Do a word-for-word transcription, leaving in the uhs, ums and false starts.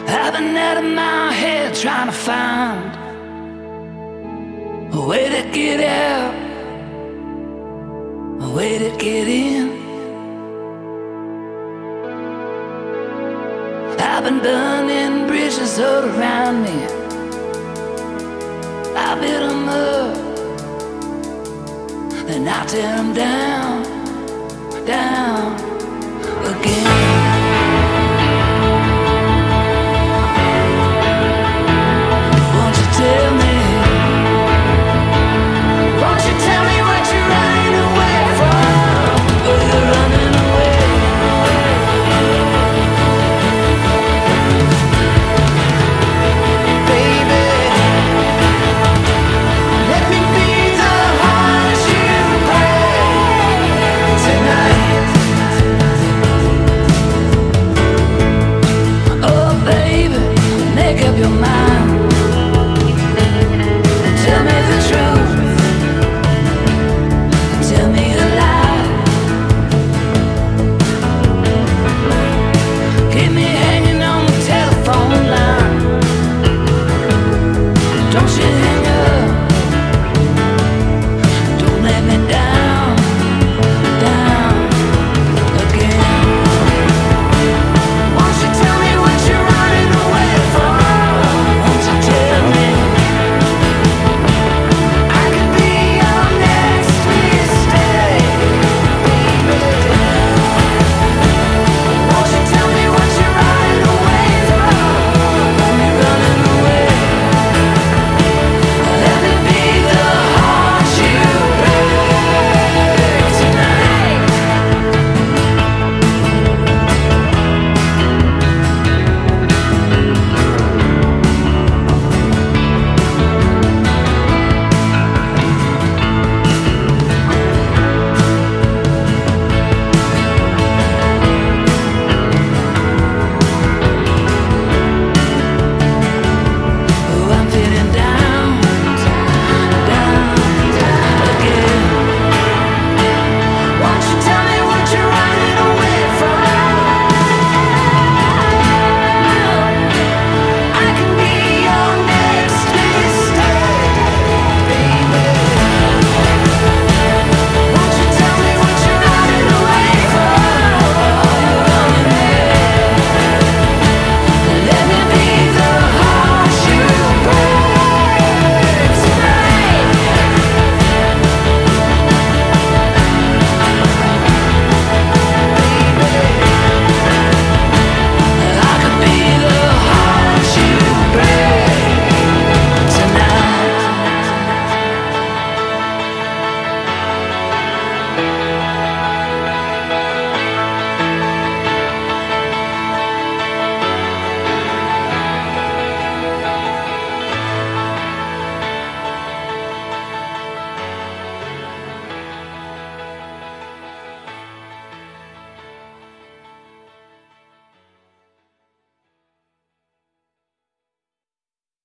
I've been out of my head trying to find a way to get out, a way to get in. I've been burning bridges all around me. I build them up, then I tear them down, down again.